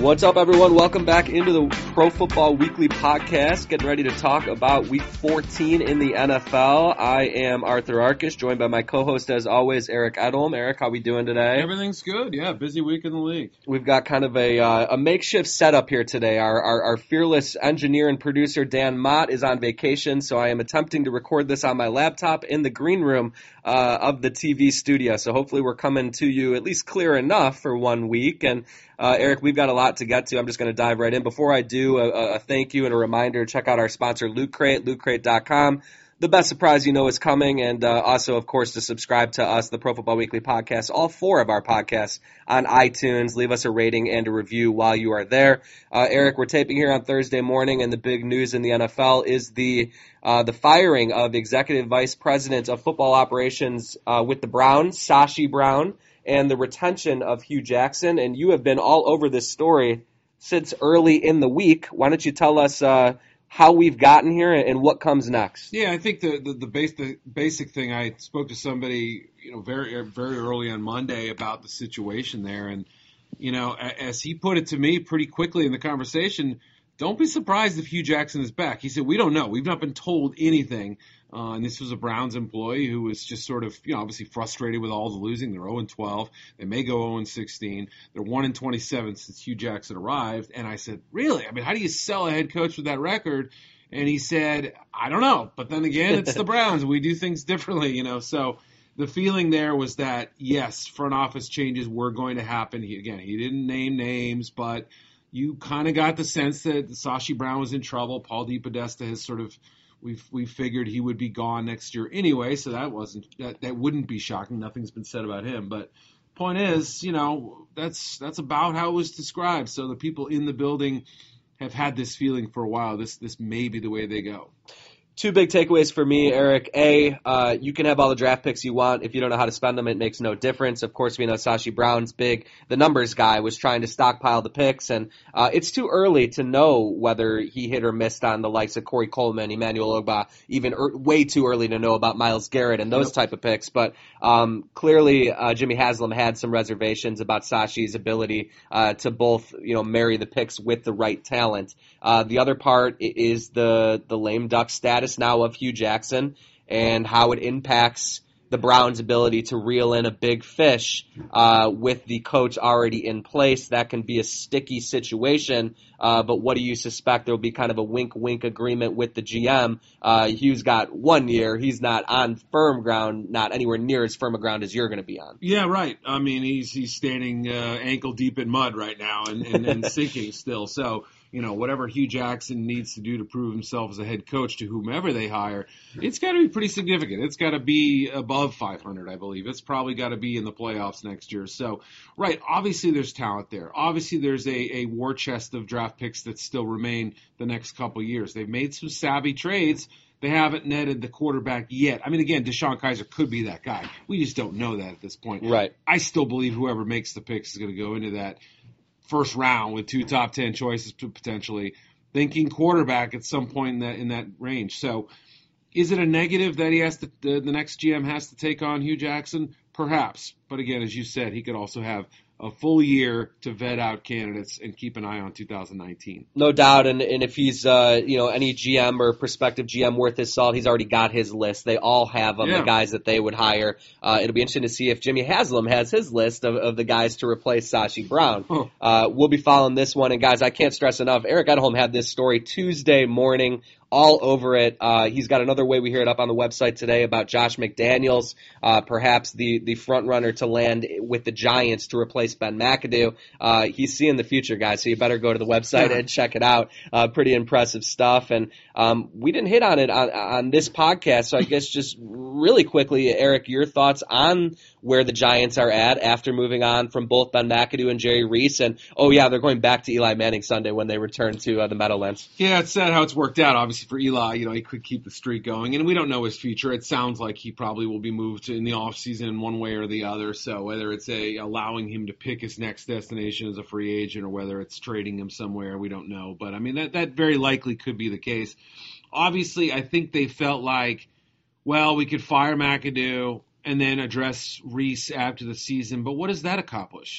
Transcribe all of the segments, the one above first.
What's up, everyone? Welcome back into the Pro Football Weekly podcast. Getting ready to talk about Week 14 in the NFL. I am Arthur Arkus, joined by my co-host, as always, Eric Edholm. Eric, how we doing today? Everything's good. Yeah, busy week in the league. We've got kind of a makeshift setup here today. Our fearless engineer and producer, Dan Mott, is on vacation, so I am attempting to record this on my laptop in the green room of the TV studio. So hopefully we're coming to you at least clear enough for 1 week. And Eric, we've got a lot to get to. I'm just going to dive right in. Before I do, a thank you and a reminder, check out our sponsor, Loot Crate, lootcrate.com. The best surprise you know is coming, and also, of course, to subscribe to us, the Pro Football Weekly podcast, all 4 of our podcasts on iTunes. Leave us a rating and a review while you are there. Eric, we're taping here on Thursday morning, and the big news in the NFL is the firing of Executive Vice President of Football Operations with the Browns, Sashi Brown, and the retention of Hugh Jackson. And you have been all over this story since early in the week. Why don't you tell us how we've gotten here and what comes next? Yeah, I think the basic thing, I spoke to somebody, very very early on Monday about the situation there, and as he put it to me pretty quickly in the conversation, don't be surprised if Hugh Jackson is back. He said, we don't know. We've not been told anything. And this was a Browns employee who was just sort of, obviously frustrated with all the losing. They're 0-12. They may go 0-16. They're 1-27 since Hugh Jackson arrived. And I said, really? I mean, how do you sell a head coach with that record? And he said, I don't know. But then again, it's the Browns. We do things differently, So the feeling there was that, yes, front office changes were going to happen. He didn't name names, but you kind of got the sense that Sashi Brown was in trouble. Paul DePodesta has sort of, we figured he would be gone next year anyway, so that wouldn't be shocking. Nothing's been said about him. But point is, that's about how it was described. So the people in the building have had this feeling for a while. This may be the way they go. 2 big takeaways for me, Eric. A, you can have all the draft picks you want. If you don't know how to spend them, it makes no difference. Of course, we know Sashi Brown's big. The numbers guy was trying to stockpile the picks, and it's too early to know whether he hit or missed on the likes of Corey Coleman, Emmanuel Ogbah, even way too early to know about Myles Garrett and those type of picks. But clearly, Jimmy Haslam had some reservations about Sashi's ability to both, marry the picks with the right talent. The other part is the lame duck status now of Hugh Jackson and how it impacts the Browns' ability to reel in a big fish with the coach already in place. That can be a sticky situation, but what do you suspect? There will be kind of a wink-wink agreement with the GM. Hugh's got 1 year. He's not on firm ground, not anywhere near as firm a ground as you're going to be on. Yeah, right. I mean, he's standing ankle deep in mud right now and sinking still. So, whatever Hugh Jackson needs to do to prove himself as a head coach to whomever they hire, it's got to be pretty significant. It's got to be above 500, I believe. It's probably got to be in the playoffs next year. So, right, obviously there's talent there. Obviously there's a war chest of draft picks that still remain the next couple years. They've made some savvy trades. They haven't netted the quarterback yet. I mean, again, DeShone Kizer could be that guy. We just don't know that at this point. Right. I still believe whoever makes the picks is going to go into that first round with 2 top 10 choices potentially, thinking quarterback at some point in that range. So is it a negative that he has to, the next GM has to take on Hugh Jackson? Perhaps. But again, as you said, he could also have a full year to vet out candidates and keep an eye on 2019. No doubt, and if he's any GM or prospective GM worth his salt, he's already got his list. They all have them, the guys that they would hire. It'll be interesting to see if Jimmy Haslam has his list of the guys to replace Sashi Brown. We'll be following this one, and guys, I can't stress enough, Eric Edholm had this story Tuesday morning, all over it. He's got another way we hear it up on the website today about Josh McDaniels, perhaps the front runner to land with the Giants to replace Ben McAdoo. He's seeing the future, guys, so you better go to the website and check it out. Pretty impressive stuff. And we didn't hit on it on this podcast, so I guess just really quickly, Eric, your thoughts on where the Giants are at after moving on from both Ben McAdoo and Jerry Reese. And, they're going back to Eli Manning Sunday when they return to the Meadowlands. Yeah, it's sad how it's worked out. Obviously for Eli, he could keep the streak going, and we don't know his future. It sounds like he probably will be moved in the offseason in one way or the other. So whether it's allowing him to pick his next destination as a free agent or whether it's trading him somewhere, we don't know. But, I mean, that very likely could be the case. Obviously, I think they felt like, well, we could fire McAdoo and then address Reese after the season. But what does that accomplish?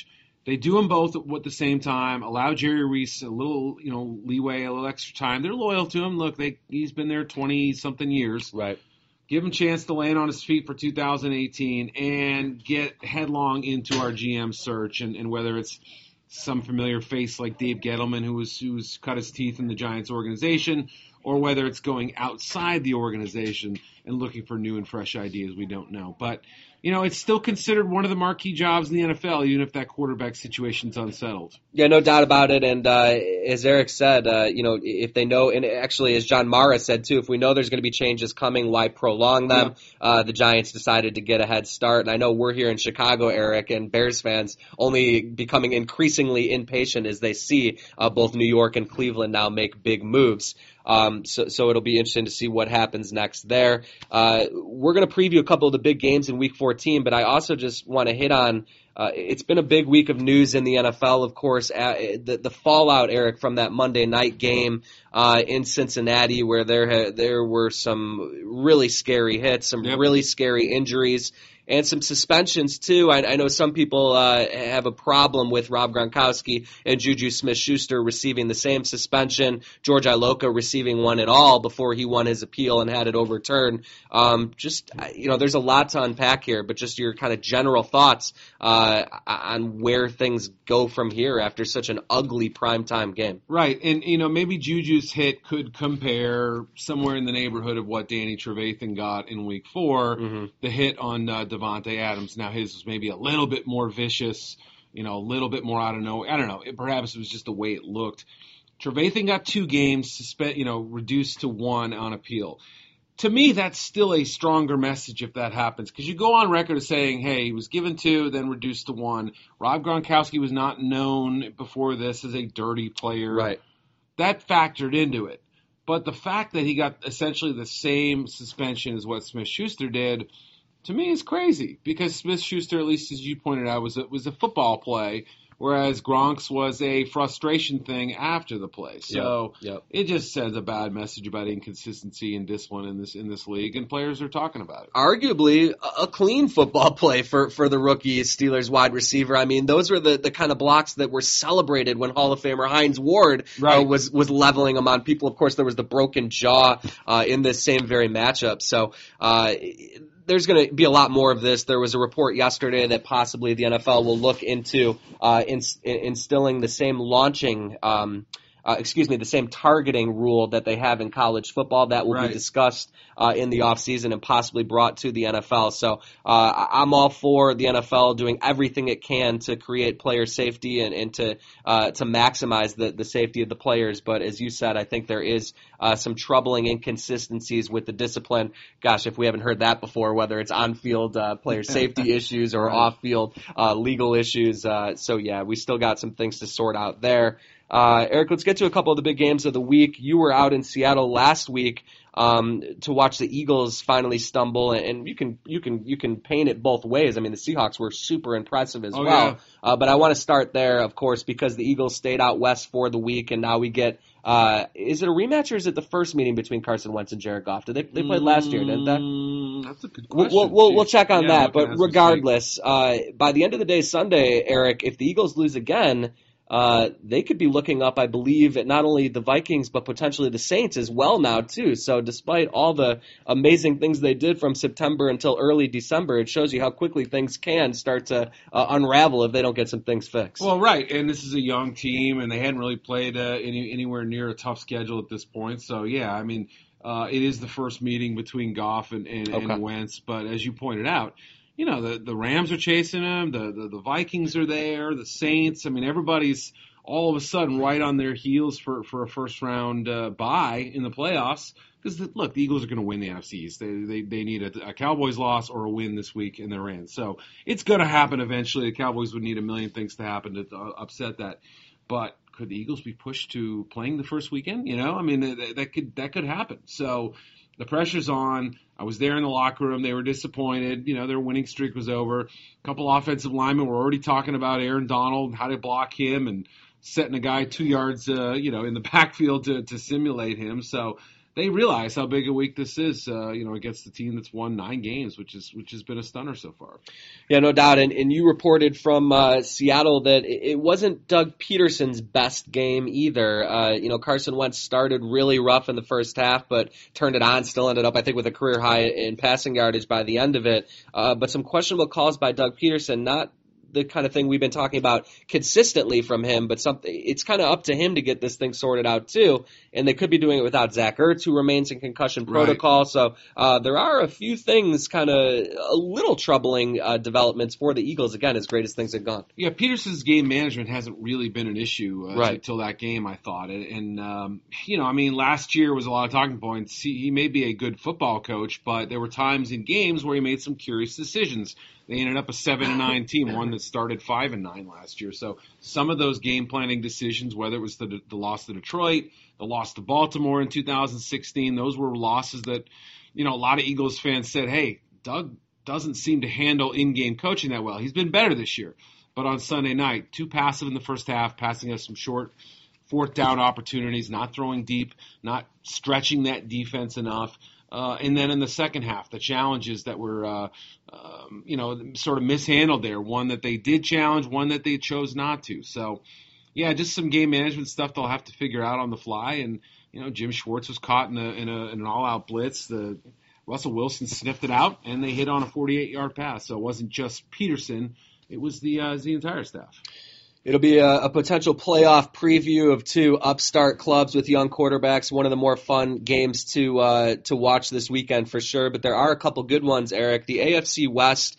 They do them both at the same time. Allow Jerry Reese a little, leeway, a little extra time. They're loyal to him. Look, he's been there 20-something years. Right. Give him a chance to land on his feet for 2018 and get headlong into our GM search. And whether it's some familiar face like Dave Gettleman, who's cut his teeth in the Giants organization, or whether it's going outside the organization and looking for new and fresh ideas, we don't know. But, it's still considered one of the marquee jobs in the NFL, even if that quarterback situation's unsettled. Yeah, no doubt about it. And as Eric said, if they know, and actually as John Mara said too, if we know there's going to be changes coming, why prolong them? Yeah. The Giants decided to get a head start. And I know we're here in Chicago, Eric, and Bears fans only becoming increasingly impatient as they see both New York and Cleveland now make big moves. So it'll be interesting to see what happens next there. We're going to preview a couple of the big games in Week 14, but I also just want to hit on it's been a big week of news in the NFL, of course. The fallout, Eric, from that Monday night game in Cincinnati, where there were some really scary hits, some really scary injuries, and some suspensions, too. I know some people have a problem with Rob Gronkowski and Juju Smith-Schuster receiving the same suspension, George Iloka receiving one at all before he won his appeal and had it overturned. There's a lot to unpack here, but just your kind of general thoughts on where things go from here after such an ugly primetime game. Right, and maybe Juju's hit could compare somewhere in the neighborhood of what Danny Trevathan got in Week 4, the hit on Devontae Adams. Now his was maybe a little bit more vicious, a little bit more out of nowhere. I don't know. Perhaps it was just the way it looked. Trevathan got 2 games, reduced to 1 on appeal. To me, that's still a stronger message if that happens, because you go on record as saying, hey, he was given 2, then reduced to 1. Rob Gronkowski was not known before this as a dirty player. Right. That factored into it. But the fact that he got essentially the same suspension as what Smith-Schuster did, to me, is crazy, because Smith-Schuster, at least as you pointed out, was a football play, whereas Gronk's was a frustration thing after the play. So It just sends a bad message about inconsistency and discipline in this league, and players are talking about it. Arguably a clean football play for the rookie Steelers wide receiver. I mean, those were the kind of blocks that were celebrated when Hall of Famer Hines Ward was leveling them on people. Of course, there was the broken jaw in this same very matchup. So there's going to be a lot more of this. There was a report yesterday that possibly the NFL will look into instilling the same the same targeting rule that they have in college football. That will be discussed in the offseason and possibly brought to the NFL. So I'm all for the NFL doing everything it can to create player safety and to maximize the safety of the players. But as you said, I think there is some troubling inconsistencies with the discipline. Gosh, if we haven't heard that before, whether it's on-field player safety issues or off-field legal issues. So we still got some things to sort out there. Eric, let's get to a couple of the big games of the week. You were out in Seattle last week to watch the Eagles finally stumble, and you can paint it both ways. I mean, the Seahawks were super impressive as well. Yeah. But I want to start there, of course, because the Eagles stayed out west for the week, and now we get is it a rematch or is it the first meeting between Carson Wentz and Jared Goff? They played last year, didn't they? That's a good question. We'll check on that. But regardless, by the end of the day Sunday, Eric, if the Eagles lose again, they could be looking up, I believe, at not only the Vikings but potentially the Saints as well now too. So despite all the amazing things they did from September until early December, it shows you how quickly things can start to unravel if they don't get some things fixed. Well, right, and this is a young team, and they hadn't really played anywhere near a tough schedule at this point. So yeah, I mean, it is the first meeting between Goff and Wentz, but as you pointed out, the Rams are chasing them, the Vikings are there, the Saints. I mean, everybody's all of a sudden right on their heels for a first-round bye in the playoffs. Because, look, the Eagles are going to win the NFC East. They need a Cowboys loss or a win this week, and they're in. So it's going to happen eventually. The Cowboys would need a million things to happen to upset that. But could the Eagles be pushed to playing the first weekend? I mean, that could happen. So the pressure's on. I was there in the locker room. They were disappointed. Their winning streak was over. A couple offensive linemen were already talking about Aaron Donald, how to block him, and setting a guy 2 yards, in the backfield to simulate him. So they realize how big a week this is, against the team that's won 9 games, which has been a stunner so far. Yeah, no doubt. And you reported from Seattle that it wasn't Doug Peterson's best game either. Carson Wentz started really rough in the first half, but turned it on, still ended up, I think, with a career high in passing yardage by the end of it. But some questionable calls by Doug Peterson, not the kind of thing we've been talking about consistently from him, but it's kind of up to him to get this thing sorted out too. And they could be doing it without Zach Ertz, who remains in concussion protocol. Right. So there are a few things, kind of a little troubling developments for the Eagles, again, as great as things have gone. Yeah, Peterson's game management hasn't really been an issue until that game, I thought. Last year was a lot of talking points. He may be a good football coach, but there were times in games where he made some curious decisions. They ended up a 7-9 team, one that started 5-9 last year. So some of those game planning decisions, whether it was the loss to Detroit, the loss to Baltimore in 2016, those were losses that, a lot of Eagles fans said, hey, Doug doesn't seem to handle in-game coaching that well. He's been better this year. But on Sunday night, too passive in the first half, passing us some short fourth down opportunities, not throwing deep, not stretching that defense enough. And then in the second half, the challenges that were, sort of mishandled there. One that they did challenge, one that they chose not to. So, yeah, just some game management stuff they'll have to figure out on the fly. And, Jim Schwartz was caught in an all-out blitz. Russell Wilson sniffed it out, and they hit on a 48-yard pass. So it wasn't just Peterson. It was the entire staff. It'll be a potential playoff preview of 2 upstart clubs with young quarterbacks. One of the more fun games to watch this weekend for sure. But there are a couple good ones, Eric. The AFC West,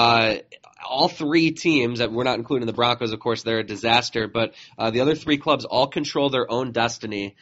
all 3 teams, we're not including the Broncos, of course, they're a disaster, but the other 3 clubs all control their own destiny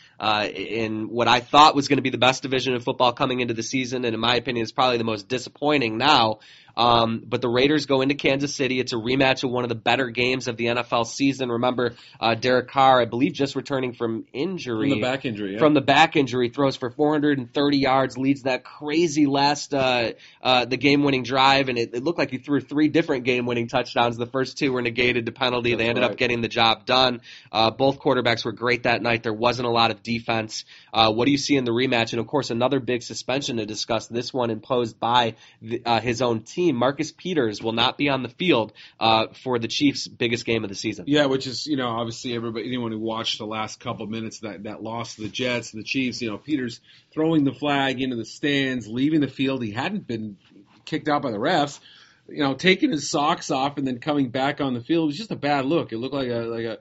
in what I thought was going to be the best division of football coming into the season, and in my opinion is probably the most disappointing now. But the Raiders go into Kansas City. It's a rematch of one of the better games of the NFL season. Remember, Derek Carr, I believe, just returning from injury. From the back injury, yeah. From the back injury, throws for 430 yards, leads that crazy last the game-winning drive, and it looked like he threw 3 different game-winning touchdowns. The first 2 were negated to penalty. They ended up getting the job done. Both quarterbacks were great that night. There wasn't a lot of defense. What do you see in the rematch? And, of course, another big suspension to discuss, this one imposed by his own team. Marcus Peters will not be on the field for the Chiefs' biggest game of the season. Yeah, which is, obviously anyone who watched the last couple of minutes of that loss to the Jets and the Chiefs, Peters throwing the flag into the stands, leaving the field. He hadn't been kicked out by the refs, taking his socks off and then coming back on the field. It was just a bad look. It looked like a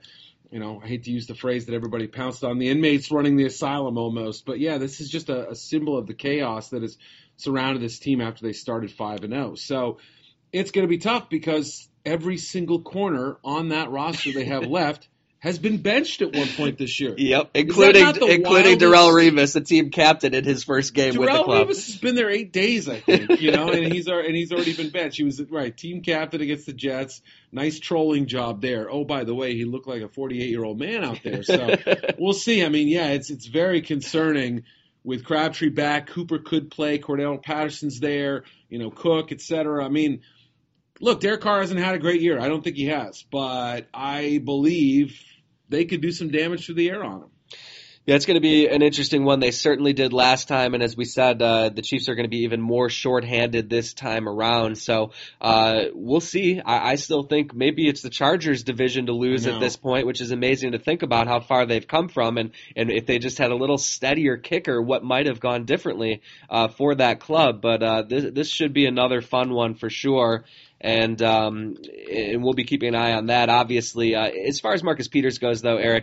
I hate to use the phrase that everybody pounced on, the inmates running the asylum almost. But, yeah, this is just a symbol of the chaos that has surrounded this team after they started 5-0. So it's going to be tough because every single corner on that roster they have left has been benched at one point this year. Yep, including Darrelle Revis, the team captain in his first game with the club. Darrelle Revis has been there 8 days, I think, and he's already been benched. He was team captain against the Jets. Nice trolling job there. Oh, by the way, he looked like a 48-year-old man out there. So we'll see. It's very concerning. With Crabtree back, Cooper could play, Cordell Patterson's there, Cook, etc. Look, Derek Carr hasn't had a great year. I don't think he has, but I believe they could do some damage through the air on him. Yeah, it's going to be an interesting one. They certainly did last time, and as we said, the Chiefs are going to be even more shorthanded this time around. So we'll see. I still think maybe it's the Chargers division to lose at this point, which is amazing to think about how far they've come from, and if they just had a little steadier kicker, what might have gone differently for that club. But this should be another fun one for sure. And we'll be keeping an eye on that, obviously. As far as Marcus Peters goes, though, Eric,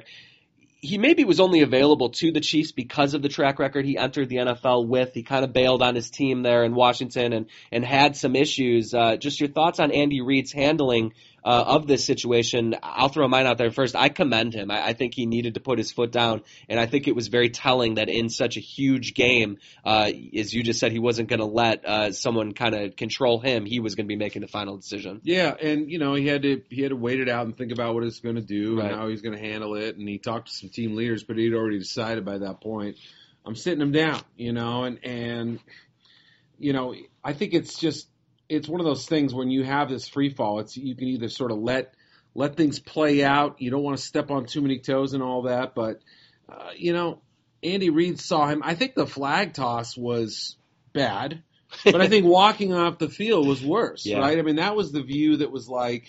he maybe was only available to the Chiefs because of the track record he entered the NFL with. He kind of bailed on his team there in Washington and had some issues. Just your thoughts on Andy Reid's handling of this situation. I'll throw mine out there first. I commend him. I think he needed to put his foot down, and I think it was very telling that in such a huge game, as you just said, he wasn't going to let someone kind of control him. He was going to be making the final decision. Yeah, and he had to wait it out and think about what he was going to do and how he was going to handle it. And he talked to some team leaders, but he'd already decided by that point. I'm sitting him down, and I think it's one of those things when you have this free fall, you can either sort of let things play out. You don't want to step on too many toes and all that, but Andy Reid saw him. I think the flag toss was bad, but I think walking off the field was worse, Yeah. right? I mean, that was the view that was like,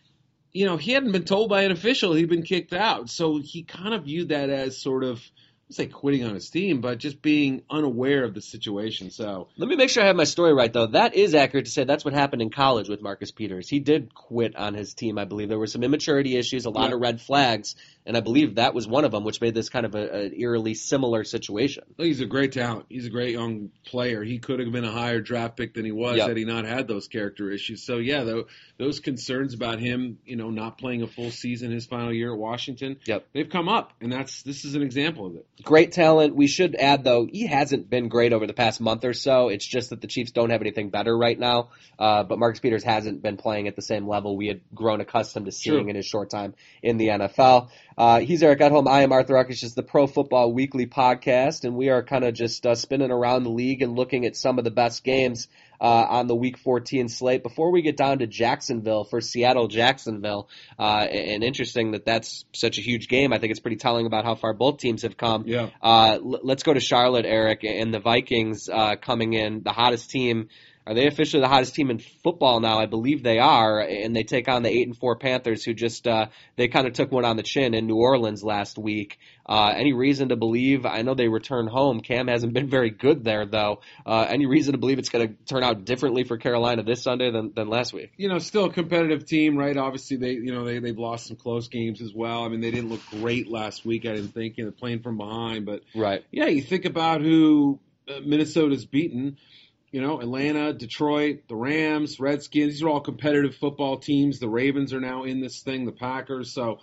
he hadn't been told by an official he'd been kicked out. So he kind of viewed that as sort of, I would say quitting on his team, but just being unaware of the situation. So Let me make sure I have my story right, though. That is accurate to say that's what happened in college with Marcus Peters. He did quit on his team, I believe. There were some immaturity issues, a lot of red flags, and I believe that was one of them, which made this kind of an eerily similar situation. he's a great talent. He's a great young player. He could have been a higher draft pick than he was had he not had those character issues. So, yeah, those concerns about him, not playing a full season his final year at Washington, they've come up, and this is an example of it. Great talent. We should add, though, he hasn't been great over the past month or so. It's just that the Chiefs don't have anything better right now. But Marcus Peters hasn't been playing at the same level we had grown accustomed to seeing in his short time in the NFL. He's Eric Edholm. I am Arthur Arkush. This is the Pro Football Weekly podcast, and we are kind of just spinning around the league and looking at some of the best games on the Week 14 slate. Before we get down to Jacksonville for Seattle-Jacksonville, and interesting that that's such a huge game. I think it's pretty telling about how far both teams have come. Yeah. Let's go to Charlotte, Eric, and the Vikings coming in, the hottest team. Are they officially the hottest team in football now? I believe they are, and they take on the 8-4 Panthers, who just they kind of took one on the chin in New Orleans last week. Any reason to believe? I know they returned home. Cam hasn't been very good there, though. Any reason to believe it's going to turn out differently for Carolina this Sunday than last week? Still a competitive team, right? Obviously, they've lost some close games as well. I mean, they didn't look great last week. I didn't think, playing from behind, but yeah, you think about who Minnesota's beaten. Atlanta, Detroit, the Rams, Redskins, these are all competitive football teams. The Ravens are now in this thing, the Packers. So,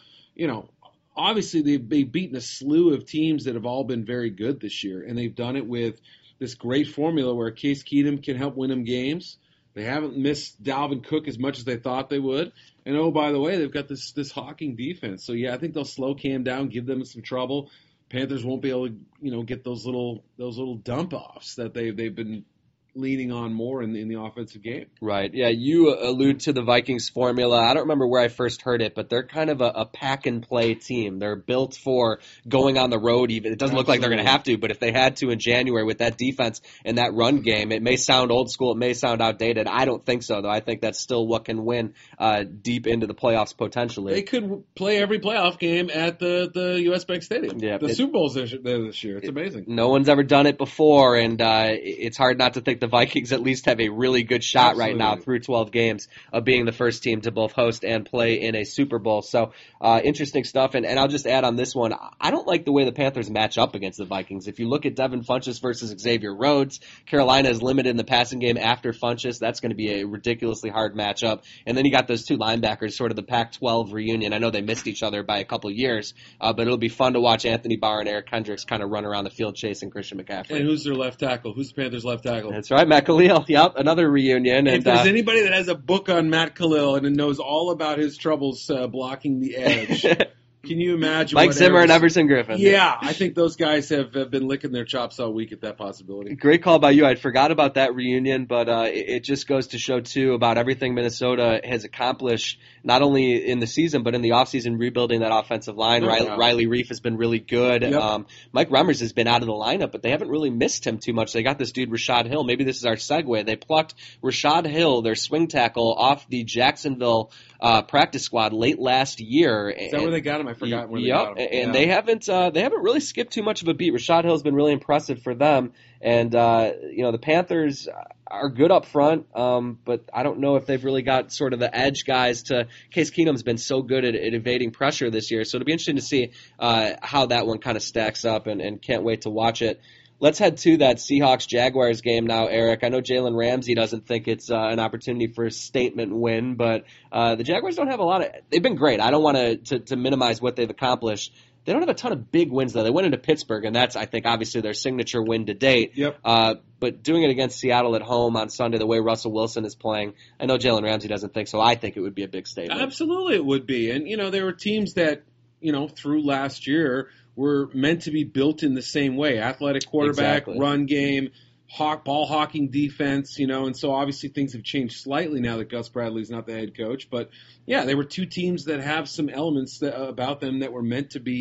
obviously they've beaten a slew of teams that have all been very good this year, and they've done it with this great formula where Case Keenum can help win them games. They haven't missed Dalvin Cook as much as they thought they would. And, oh, by the way, they've got this hawking defense. So, yeah, I think they'll slow Cam down, give them some trouble. Panthers won't be able to, get those little dump-offs that they've been leaning on more in the offensive game. Right. Yeah, you allude to the Vikings formula. I don't remember where I first heard it, but they're kind of a pack-and-play team. They're built for going on the road. Even it doesn't look like they're going to have to, but if they had to in January with that defense and that run game, it may sound old school, it may sound outdated. I don't think so, though. I think that's still what can win deep into the playoffs potentially. They could play every playoff game at the U.S. Bank Stadium. Yeah, the Super Bowl's there this year. It's amazing. No one's ever done it before, and it's hard not to think the Vikings at least have a really good shot right now through 12 games of being the first team to both host and play in a Super Bowl. So interesting stuff. And I'll just add on this one, I don't like the way the Panthers match up against the Vikings. If you look at Devin Funchess versus Xavier Rhodes, Carolina is limited in the passing game after Funchess. That's going to be a ridiculously hard matchup. And then you got those two linebackers, sort of the Pac-12 reunion. I know they missed each other by a couple years, but it'll be fun to watch Anthony Barr and Eric Kendricks kind of run around the field chasing Christian McCaffrey. And who's their left tackle? Who's the Panthers' left tackle? That's right, Matt Khalil. Yep, another reunion. If there's anybody that has a book on Matt Khalil and knows all about his troubles blocking the edge, can you imagine? Mike Zimmer and Everson Griffin. Yeah, I think those guys have been licking their chops all week at that possibility. Great call by you. I'd forgot about that reunion, but it just goes to show, too, about everything Minnesota has accomplished, not only in the season, but in the offseason rebuilding that offensive line. Riley Reif has been really good. Yep. Mike Remmers has been out of the lineup, but they haven't really missed him too much. They got this dude, Rashad Hill. Maybe this is our segue. They plucked Rashad Hill, their swing tackle, off the Jacksonville practice squad late last year. Is that where they got him? I forgot where they got him. And they haven't really skipped too much of a beat. Rashad Hill's been really impressive for them. And, the Panthers are good up front, but I don't know if they've really got sort of the edge guys to – Case Keenum's been so good at evading pressure this year. So it'll be interesting to see how that one kind of stacks up, and can't wait to watch it. Let's head to that Seahawks-Jaguars game now, Eric. I know Jalen Ramsey doesn't think it's an opportunity for a statement win, but the Jaguars don't have a lot of – they've been great. I don't want to minimize what they've accomplished. They don't have a ton of big wins, though. They went into Pittsburgh, and that's, I think, obviously their signature win to date. Yep. But doing it against Seattle at home on Sunday, the way Russell Wilson is playing, I know Jalen Ramsey doesn't think so. I think it would be a big statement. Absolutely it would be. And, there were teams that, through last year were meant to be built in the same way. Athletic quarterback, run game, ball hawking defense, and so obviously things have changed slightly now that Gus Bradley's not the head coach. But, yeah, they were two teams that have some elements about them that were meant to be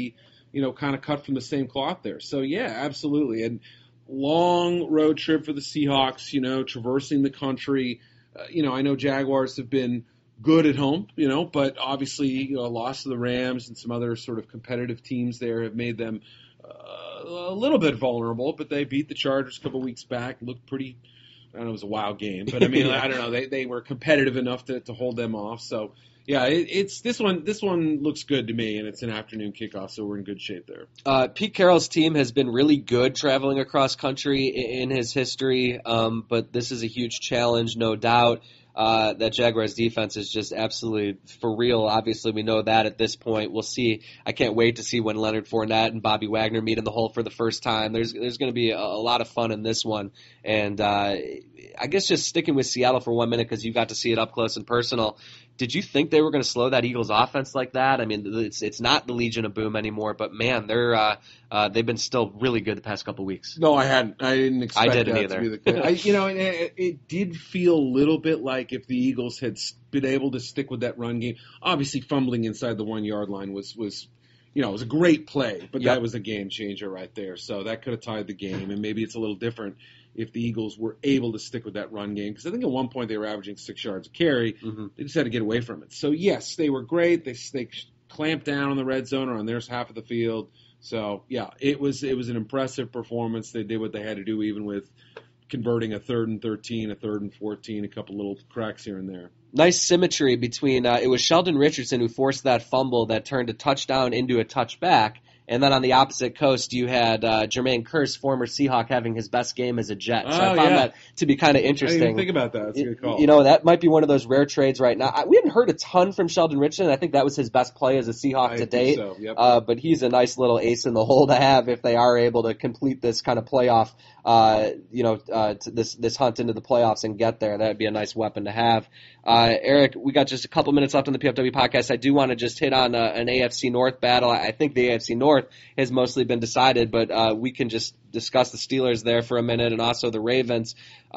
kind of cut from the same cloth there. So yeah, absolutely. And long road trip for the Seahawks, traversing the country. I know Jaguars have been good at home, but obviously, a loss to the Rams and some other sort of competitive teams there have made them a little bit vulnerable, but they beat the Chargers a couple weeks back, looked pretty, I don't know, it was a wild game, but I mean, I don't know, they were competitive enough to hold them off, so yeah, it's this one looks good to me, and it's an afternoon kickoff, so we're in good shape there. Pete Carroll's team has been really good traveling across country in his history, but this is a huge challenge, no doubt. That Jaguars defense is just absolutely for real. Obviously, we know that at this point. We'll see. I can't wait to see when Leonard Fournette and Bobby Wagner meet in the hole for the first time. There's going to be a lot of fun in this one. And I guess just sticking with Seattle for 1 minute because you got to see it up close and personal. Did you think they were going to slow that Eagles offense like that? I mean, it's not the Legion of Boom anymore, but man, they've been still really good the past couple weeks. No, I hadn't. I didn't expect that either. To be the case. It did feel a little bit like if the Eagles had been able to stick with that run game. Obviously, fumbling inside the 1 yard line was it was a great play, but that was a game changer right there. So that could have tied the game, and maybe it's a little different if the Eagles were able to stick with that run game. Because I think at one point they were averaging 6 yards a carry. Mm-hmm. They just had to get away from it. So, yes, they were great. They clamped down on the red zone or on their half of the field. So, yeah, it was an impressive performance. They did what they had to do, even with converting a 3rd and 13, a 3rd and 14, a couple little cracks here and there. Nice symmetry between it was Sheldon Richardson who forced that fumble that turned a touchdown into a touchback. And then on the opposite coast, you had Jermaine Kearse, former Seahawk, having his best game as a Jet. So I found that to be kind of interesting. I didn't think about that. That's a good call. That might be one of those rare trades right now. We haven't heard a ton from Sheldon Richardson. I think that was his best play as a Seahawk to date. So, yep. But he's a nice little ace in the hole to have if they are able to complete this kind of playoff, this hunt into the playoffs and get there. That'd be a nice weapon to have. Eric, we got just a couple minutes left on the PFW podcast. I do want to just hit on an AFC North battle. I think the AFC North has mostly been decided, but we can just discuss the Steelers there for a minute and also the Ravens.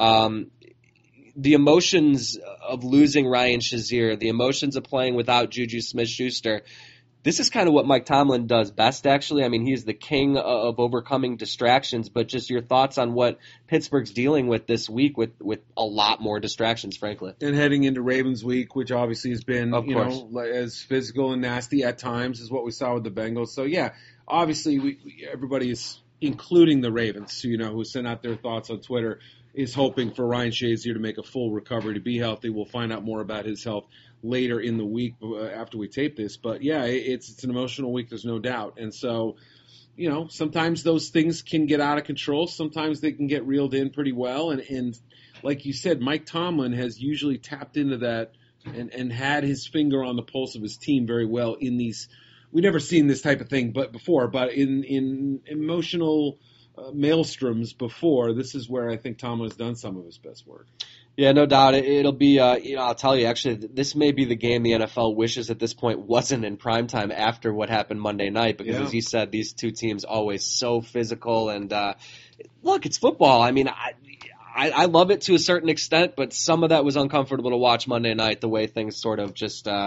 The emotions of losing Ryan Shazier, the emotions of playing without Juju Smith-Schuster, this is kind of what Mike Tomlin does best, actually. I mean, he's the king of overcoming distractions, but just your thoughts on what Pittsburgh's dealing with this week with a lot more distractions, frankly. And heading into Ravens week, which obviously has been, as physical and nasty at times as what we saw with the Bengals. So, yeah, obviously everybody is, including the Ravens, who sent out their thoughts on Twitter, is hoping for Ryan Shazier to make a full recovery, to be healthy. We'll find out more about his health later in the week after we tape this. But, yeah, it's an emotional week, there's no doubt. And so, sometimes those things can get out of control. Sometimes they can get reeled in pretty well. And like you said, Mike Tomlin has usually tapped into that and had his finger on the pulse of his team very well in these – we've never seen this type of thing before, but in emotional maelstroms before, this is where I think Tomlin has done some of his best work. Yeah, no doubt. It'll be, I'll tell you, actually, this may be the game the NFL wishes at this point wasn't in primetime after what happened Monday night, because as you said, these two teams always so physical. And look, it's football. I mean, I love it to a certain extent, but some of that was uncomfortable to watch Monday night, the way things sort of just the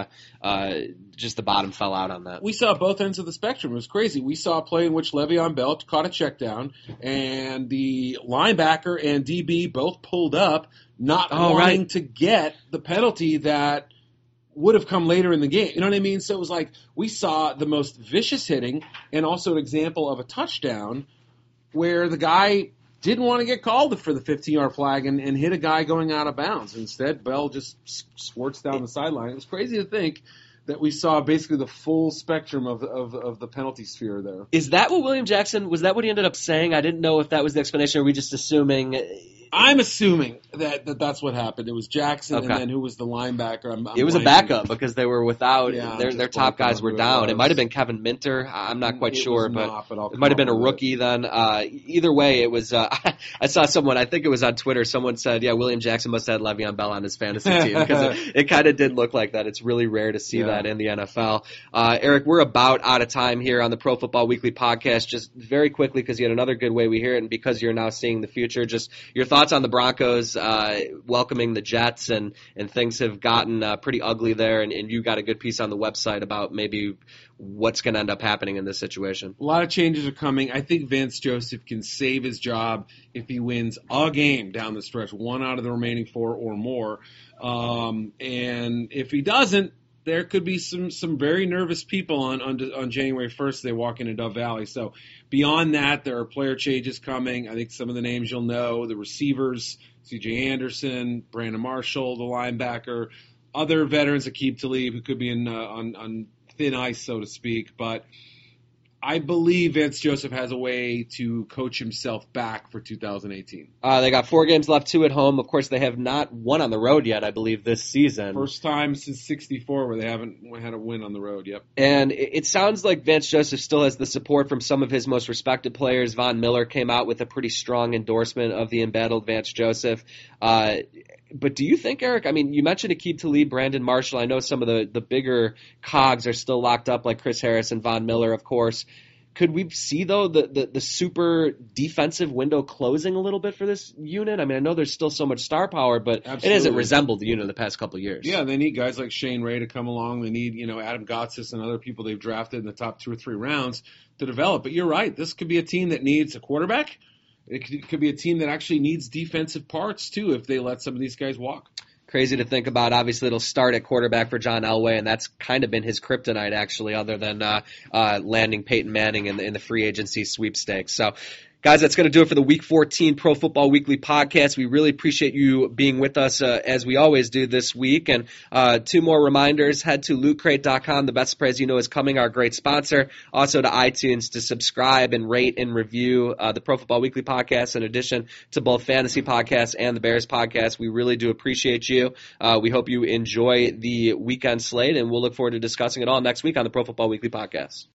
bottom fell out on that. We saw both ends of the spectrum. It was crazy. We saw a play in which Le'Veon Bell caught a check down, and the linebacker and DB both pulled up, not wanting to get the penalty that would have come later in the game. You know what I mean? So it was like we saw the most vicious hitting and also an example of a touchdown where the guy didn't want to get called for the 15-yard flag and hit a guy going out of bounds. Instead, Bell just squirts down the sideline. It was crazy to think that we saw basically the full spectrum of the penalty sphere there. Is that what William Jackson, was that what he ended up saying? I didn't know if that was the explanation, or are we just assuming? I'm assuming that's what happened. It was Jackson, and then who was the linebacker? It was a backup because they were without their top guys were down. It might have been Kevin Minter. I'm not quite sure, but it might have been a rookie then. Either way, it was. I saw someone. I think it was on Twitter. Someone said, "Yeah, William Jackson must have had Le'Veon Bell on his fantasy team," because it kind of did look like that. It's really rare to see that in the NFL. Eric, we're about out of time here on the Pro Football Weekly podcast. Just very quickly, because you had another good way we hear it, and because you're now seeing the future. Just your thoughts thoughts on the Broncos welcoming the Jets, and things have gotten pretty ugly there, and you got a good piece on the website about maybe what's going to end up happening in this situation. A lot of changes are coming. I think Vance Joseph can save his job if he wins a game down the stretch, 1 out of the remaining 4 or more. And if he doesn't, there could be some very nervous people on January 1st. They walk into Dove Valley. So beyond that, there are player changes coming. I think some of the names you'll know, the receivers, C.J. Anderson, Brandon Marshall, the linebacker, other veterans, Aqib Talib, who could be on thin ice, so to speak. But I believe Vance Joseph has a way to coach himself back for 2018. They got 4 games left, 2 at home. Of course, they have not won on the road yet, I believe, this season. First time since '64 where they haven't had a win on the road. Yep. And it sounds like Vance Joseph still has the support from some of his most respected players. Von Miller came out with a pretty strong endorsement of the embattled Vance Joseph. But do you think, Eric, I mean, you mentioned Aqib Talib, Brandon Marshall. I know some of the bigger cogs are still locked up, like Chris Harris and Von Miller, of course. Could we see, though, the super defensive window closing a little bit for this unit? I mean, I know there's still so much star power, but Absolutely. It hasn't resembled the unit in the past couple of years. Yeah, they need guys like Shane Ray to come along. They need, Adam Gotsis and other people they've drafted in the top 2 or 3 rounds to develop. But you're right. This could be a team that needs a quarterback. It could be a team that actually needs defensive parts, too, if they let some of these guys walk. Crazy to think about. Obviously, it'll start at quarterback for John Elway, and that's kind of been his kryptonite, actually, other than landing Peyton Manning in the free agency sweepstakes. So, guys, that's going to do it for the Week 14 Pro Football Weekly podcast. We really appreciate you being with us as we always do this week. And 2 more reminders. Head to LootCrate.com. The Best Surprise You Know is coming, our great sponsor. Also to iTunes to subscribe and rate and review the Pro Football Weekly podcast in addition to both Fantasy Podcasts and the Bears podcast. We really do appreciate you. We hope you enjoy the weekend slate, and we'll look forward to discussing it all next week on the Pro Football Weekly podcast.